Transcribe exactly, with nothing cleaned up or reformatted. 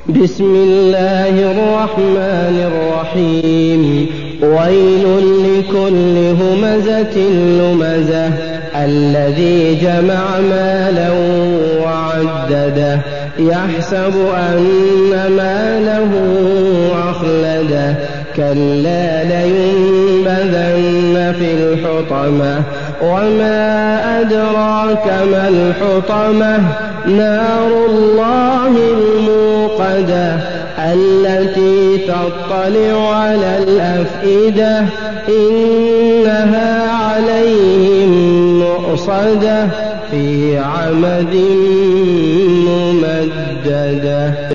بسم الله الرحمن الرحيم ويل لكل همزة لمزة الذي جمع مالا وعدده يحسب أن ماله أخلده كلا لينبذن في الحطمة وما أدراك ما الحطمة نار الله الموقدة التي تطلع على الأفئدة إنها عليهم مؤصدة في عمد ممددة.